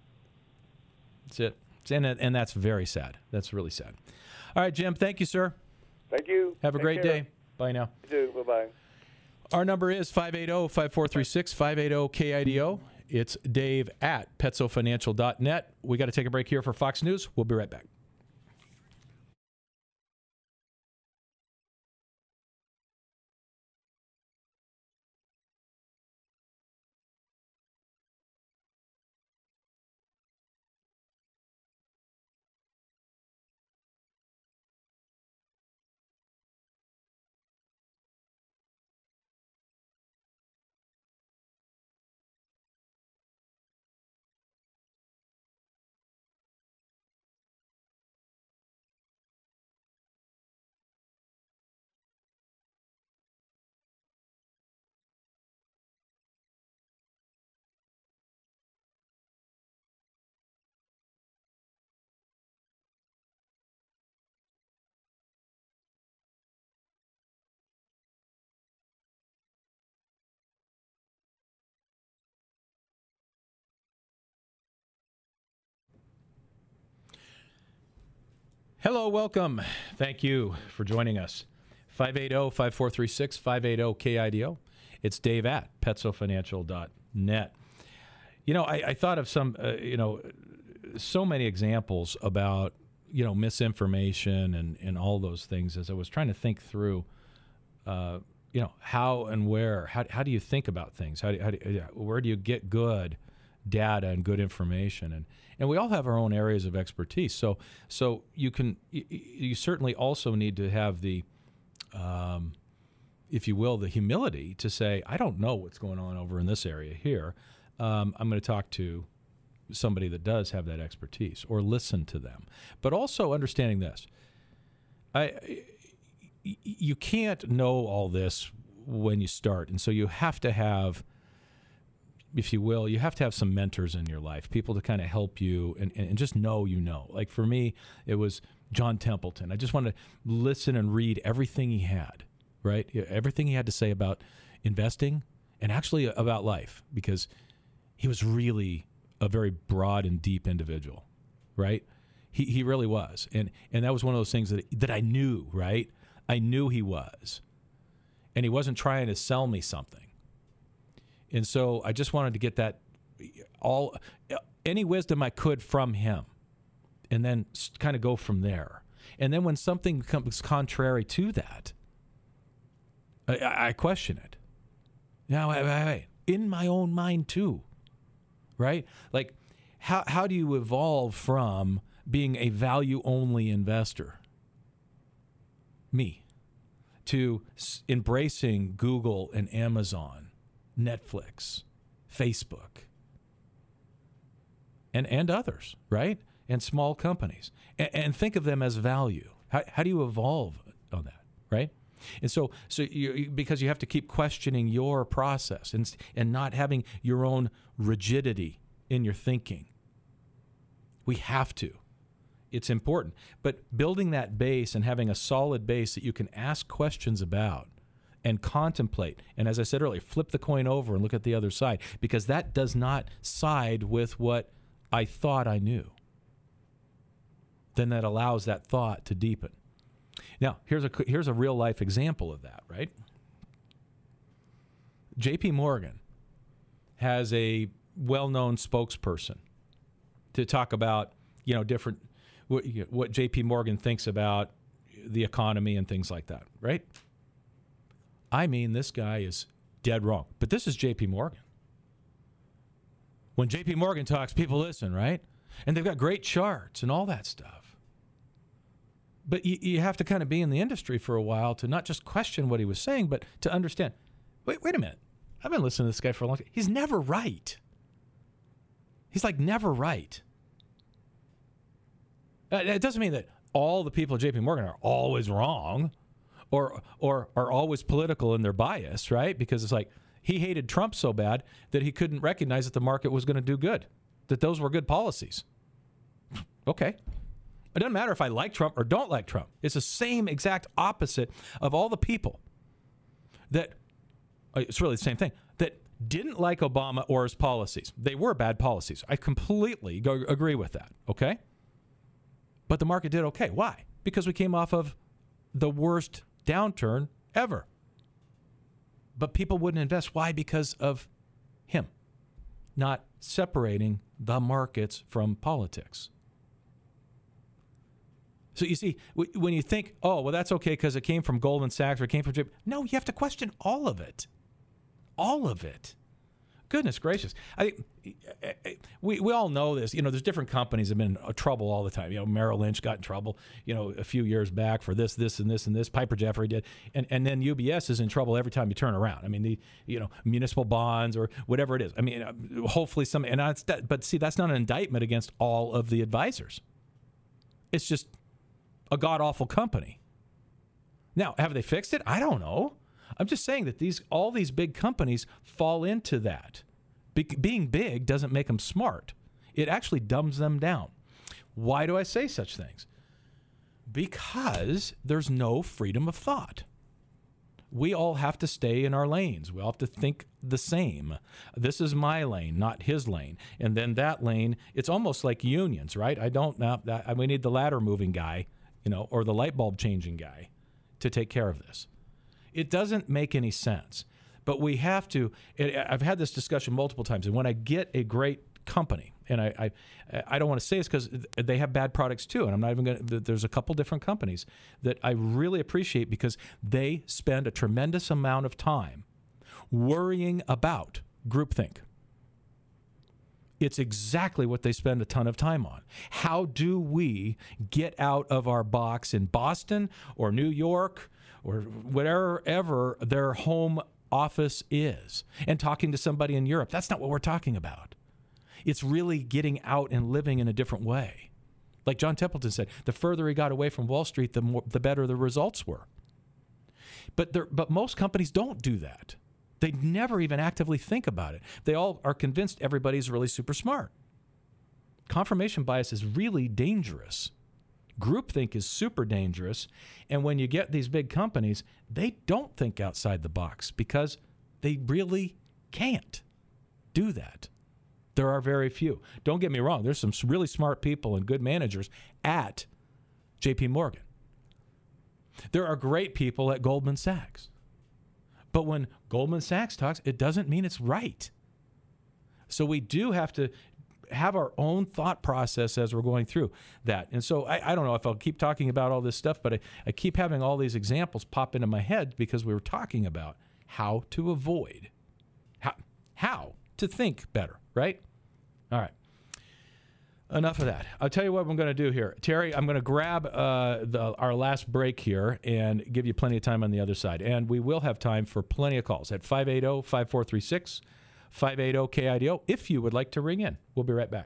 That's it. And, and that's very sad. That's really sad. All right, Jim, thank you, sir. Thank you. Have a Take great care. day. Bye now. You too. Bye-bye. Our number is five eight zero, five four three six, five eight zero K I D O. It's Dave at petso financial dot net. We got to take a break here for Fox News. We'll be right back. Hello, welcome. Thank you for joining us. five eight zero, five four three six, five eight zero, K I D O. It's Dave at petso financial dot net. You know, I, I thought of some, uh, you know, so many examples about, you know, misinformation and, and all those things as I was trying to think through, uh, you know, how and where, how, how do you think about things? How do, how do, where do you get good data and good information? And and we all have our own areas of expertise. So so you can you, you certainly also need to have the, um, if you will, the humility to say, I don't know what's going on over in this area here. Um, I'm going to talk to somebody that does have that expertise, or listen to them. But also understanding this, I you can't know all this when you start, and so you have to have, if you will, you have to have some mentors in your life, people to kind of help you and, and just know you know. Like for me, it was John Templeton. I just wanted to listen and read everything he had, right? Everything he had to say about investing and actually about life, because he was really a very broad and deep individual, right? He he really was. And and that was one of those things that that I knew, right? I knew he was. And he wasn't trying to sell me something. And so I just wanted to get that all, any wisdom I could from him, and then kind of go from there. And then when something comes contrary to that, I, I question it. Now, wait, wait, wait. In my own mind too, right? Like, how how do you evolve from being a value-only investor, me, to embracing Google and Amazon, Netflix, Facebook, and and others, right? And small companies, and, and think of them as value. How how do you evolve on that, right? And so so you, because you have to keep questioning your process and and not having your own rigidity in your thinking. We have to. It's important, but building that base and having a solid base that you can ask questions about and contemplate, and as I said earlier, flip the coin over and look at the other side, because that does not side with what I thought I knew. Then that allows that thought to deepen. Now, here's a here's a real life example of that, right? J P Morgan has a well-known spokesperson to talk about, you know, different what, what J P Morgan thinks about the economy and things like that, right? I mean, this guy is dead wrong. But this is J P Morgan. When J P Morgan talks, people listen, right? And they've got great charts and all that stuff. But you, you have to kind of be in the industry for a while to not just question what he was saying, but to understand, wait, wait a minute. I've been listening to this guy for a long time. He's never right. He's like never right. Uh, it doesn't mean that all the people at J P Morgan are always wrong. Or or are always political in their bias, right? Because it's like he hated Trump so bad that he couldn't recognize that the market was going to do good, that those were good policies. Okay. It doesn't matter if I like Trump or don't like Trump. It's the same exact opposite of all the people that, it's really the same thing, that didn't like Obama or his policies. They were bad policies. I completely go, agree with that, okay? But the market did okay. Why? Because we came off of the worst downturn ever. But people wouldn't invest. Why? Because of him not separating the markets from politics. So you see, when you think, oh, well, that's okay because it came from Goldman Sachs or it came from J P. No, you have to question all of it. All of it. Goodness gracious. I we we all know this. You know, there's different companies that have been in trouble all the time. You know, Merrill Lynch got in trouble, you know, a few years back for this, this, and this, and this. Piper Jaffray did. And and then U B S is in trouble every time you turn around. I mean, the, you know, municipal bonds or whatever it is. I mean, hopefully some, and that's that, but see, that's not an indictment against all of the advisors. It's just a god-awful company. Now, have they fixed it? I don't know. I'm just saying that these all these big companies fall into that. Be- being big doesn't make them smart. It actually dumbs them down. Why do I say such things? Because there's no freedom of thought. We all have to stay in our lanes. We all have to think the same. This is my lane, not his lane. And then that lane, it's almost like unions, right? I don't know. We need the ladder moving guy you know, or the light bulb changing guy to take care of this. It doesn't make any sense. But we have to, it, I've had this discussion multiple times, and when I get a great company, and I I, I don't want to say this because they have bad products too, and I'm not even going to, there's a couple different companies that I really appreciate because they spend a tremendous amount of time worrying about groupthink. It's exactly what they spend a ton of time on. How do we get out of our box in Boston or New York or wherever their home office is, and talking to somebody in Europe? That's not what we're talking about. It's really getting out and living in a different way. Like John Templeton said, the further he got away from Wall Street, the more, the better the results were. But there, but most companies don't do that. They never even actively think about it. They all are convinced everybody's really super smart. Confirmation bias is really dangerous. Groupthink is super dangerous. And when you get these big companies, they don't think outside the box because they really can't do that. There are very few. Don't get me wrong. There's some really smart people and good managers at J P Morgan. There are great people at Goldman Sachs. But when Goldman Sachs talks, it doesn't mean it's right. So we do have to have our own thought process as we're going through that. And so I, I don't know if I'll keep talking about all this stuff, but I, I keep having all these examples pop into my head because we were talking about how to avoid, how, how to think better, right? All right. Enough of that. I'll tell you what I'm going to do here. Terry, I'm going to grab uh, the, our last break here and give you plenty of time on the other side. And we will have time for plenty of calls at five eight zero, five four three six, five eight zero, K I D O if you would like to ring in. We'll be right back.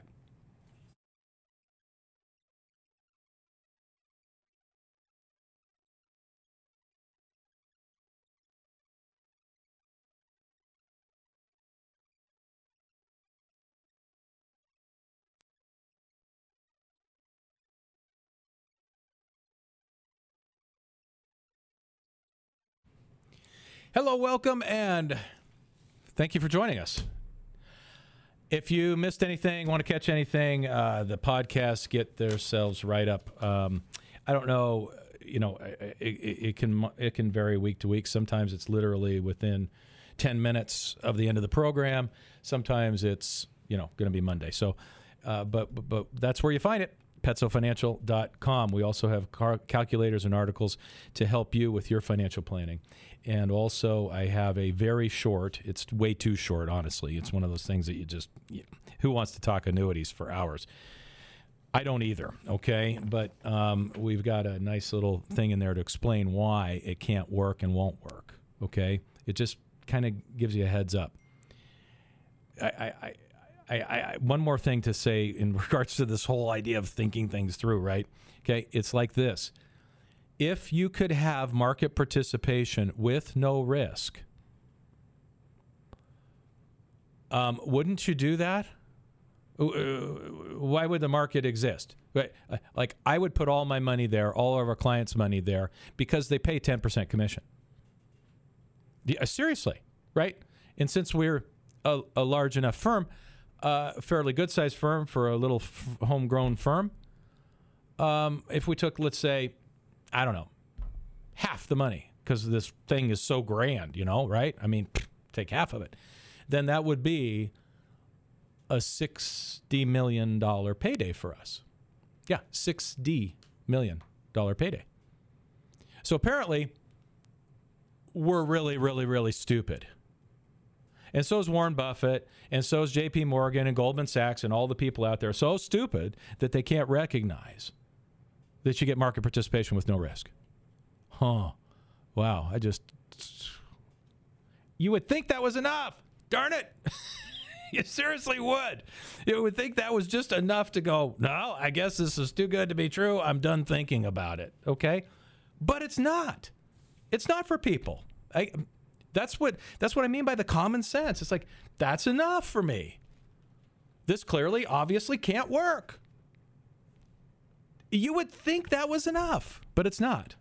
Hello, welcome, and thank you for joining us. If you missed anything, want to catch anything, uh, the podcasts get themselves right up. Um, I don't know, you know, it, it, it can it can vary week to week. Sometimes it's literally within ten minutes of the end of the program. Sometimes it's, you know, going to be Monday. So, uh, but, but but that's where you find it. Petso Financial dot com. We also have car- calculators and articles to help you with your financial planning. And also, I have a very short, it's way too short, honestly. It's one of those things that you just, you know, who wants to talk annuities for hours? I don't either, okay? But um, we've got a nice little thing in there to explain why it can't work and won't work, okay? It just kind of gives you a heads up. I, I, I I, I, one more thing to say in regards to this whole idea of thinking things through, right? Okay, it's like this. If you could have market participation with no risk, um, wouldn't you do that? Why would the market exist? Like, I would put all my money there, all of our clients' money there, because they pay ten percent commission. Yeah, seriously, right? And since we're a, a large enough firm, a uh, fairly good-sized firm for a little f- homegrown firm, um, if we took, let's say, I don't know, half the money, because this thing is so grand, you know, right? I mean, take half of it. Then that would be a sixty million dollars payday for us. Yeah, sixty million dollars payday. So apparently, we're really, really, really stupid. And so is Warren Buffett, and so is J P Morgan and Goldman Sachs and all the people out there so stupid that they can't recognize that you get market participation with no risk. Huh. Wow. I just... You would think that was enough. Darn it. You seriously would. You would think that was just enough to go, no, I guess this is too good to be true. I'm done thinking about it. Okay? But it's not. It's not for people. I... That's what that's what I mean by the common sense. It's like, that's enough for me. This clearly, obviously can't work. You would think that was enough, but it's not.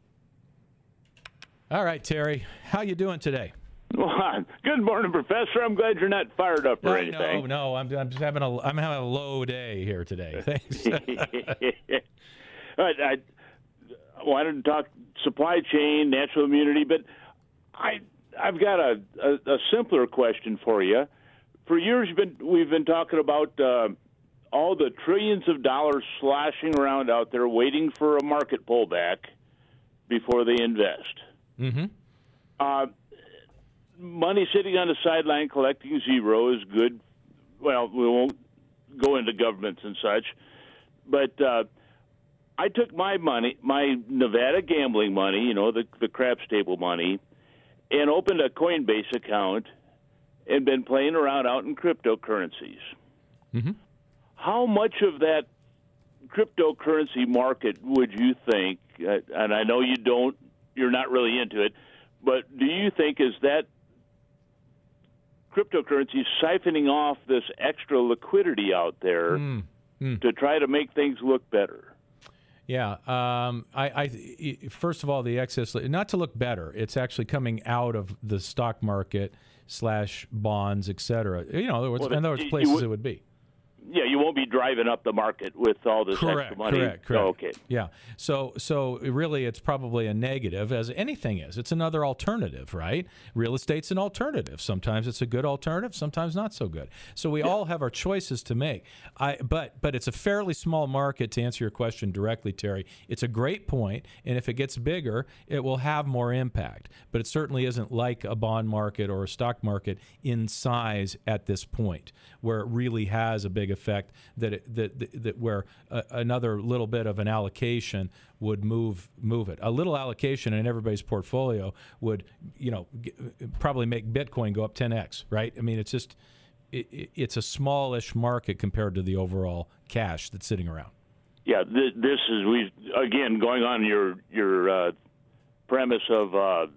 All right, Terry, how you doing today? Well, good morning, Professor. I'm glad you're not fired up or no, anything. No, no, I'm, I'm just having a I'm having a low day here today. Thanks. I, I, wanted to talk supply chain, natural immunity, but I I've got a, a, a simpler question for you. For years, you've been, we've been talking about uh, all the trillions of dollars sloshing around out there, waiting for a market pullback before they invest. Mm-hmm. Uh, money sitting on the sideline collecting zero is good. Well, we won't go into governments and such, but uh, I took my money, my Nevada gambling money, you know, the the craps table money, and opened a Coinbase account and been playing around out in cryptocurrencies. Mm-hmm. How much of that cryptocurrency market would you think, uh, and I know you don't, you're not really into it, but do you think is that cryptocurrency siphoning off this extra liquidity out there mm, mm. to try to make things look better? Yeah. Um, I, I, first of all, the excess, not to look better, it's actually coming out of the stock market slash bonds, et cetera. You know, Well, and those you- places you would- it would be. Yeah, you won't be driving up the market with all this Correct, extra money. correct, correct. Oh, okay. Yeah. So, so really, it's probably a negative, as anything is. It's another alternative, right? Real estate's an alternative. Sometimes it's a good alternative, sometimes not so good. So we all have our choices to make. I, but, but it's a fairly small market. To answer your question directly, Terry, it's a great point, and if it gets bigger, it will have more impact. But it certainly isn't like a bond market or a stock market in size at this point, where it really has a big effect that it, that, that that where uh, another little bit of an allocation would move move it. A little allocation in everybody's portfolio would, you know, g- probably make Bitcoin go up ten x, right? I mean, it's just it, it, it's a smallish market compared to the overall cash that's sitting around. Yeah, th- this is we again going on your your uh, premise of uh,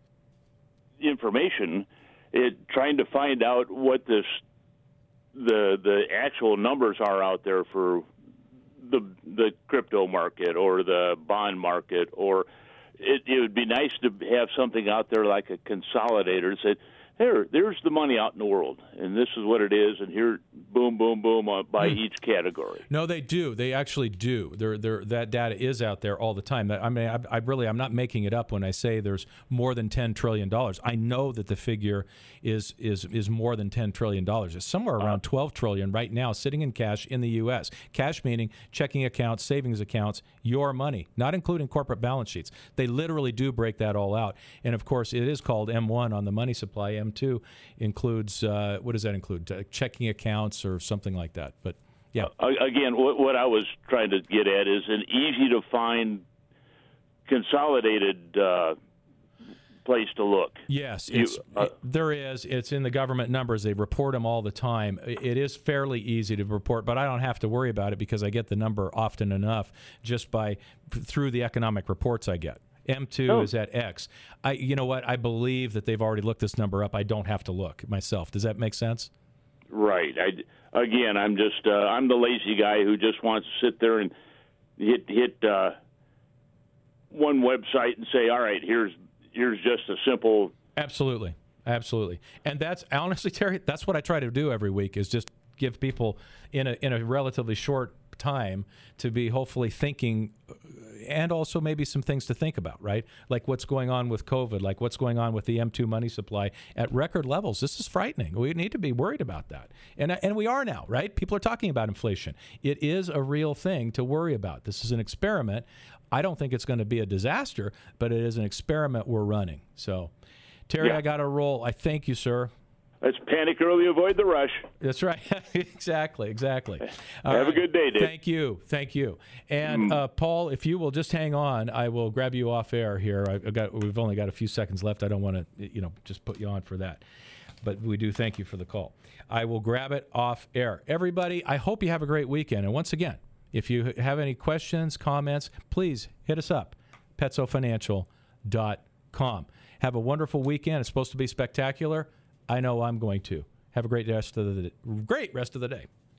information, it trying to find out what this the the actual numbers are out there for the the crypto market or the bond market, or it, it would be nice to have something out there like a consolidator that said, There, there's the money out in the world, and this is what it is, and here, boom, boom, boom, uh, by mm. each category. No, they do. They actually do. They're, they're, that data is out there all the time. I mean, I, I really, I'm not making it up when I say there's more than ten trillion dollars. I know that the figure is is is more than ten trillion dollars. It's somewhere around uh, twelve trillion dollars right now, sitting in cash in the U S. Cash meaning checking accounts, savings accounts, your money, not including corporate balance sheets. They literally do break that all out. And of course, it is called M one on the money supply. M two includes, uh, what does that include? Uh, checking accounts or something like that. But yeah. Uh, again, what, what I was trying to get at is an easy to find consolidated uh, place to look. Yes, it's, you, uh, it, there is. It's in the government numbers. They report them all the time. It is fairly easy to report, but I don't have to worry about it because I get the number often enough just by through the economic reports I get. M two oh. is at X. I, you know what? I believe that they've already looked this number up. I don't have to look myself. Does that make sense? Right. I, again, I'm just uh, I'm the lazy guy who just wants to sit there and hit hit uh, one website and say, all right, here's here's just a simple. Absolutely, absolutely, and that's honestly, Terry. That's what I try to do every week is just give people in a in a relatively short time to be hopefully thinking. And also maybe some things to think about, right? Like what's going on with COVID, like what's going on with the M two money supply at record levels. This is frightening. We need to be worried about that. And and we are now, right? People are talking about inflation. It is a real thing to worry about. This is an experiment. I don't think it's going to be a disaster, but it is an experiment we're running. So, Terry, yeah. I got to roll. I thank you, sir. Let's panic early, avoid the rush. That's right. exactly, exactly. All Have right. a good day, Dave. Thank you, thank you. And mm. uh, Paul, if you will just hang on, I will grab you off air here. I've got, we've only got a few seconds left. I don't want to, you know, just put you on for that. But we do thank you for the call. I will grab it off air. Everybody, I hope you have a great weekend. And once again, if you have any questions, comments, please hit us up, petso financial dot com. Have a wonderful weekend. It's supposed to be spectacular. I know I'm going to. Have a great rest of the great rest of the day.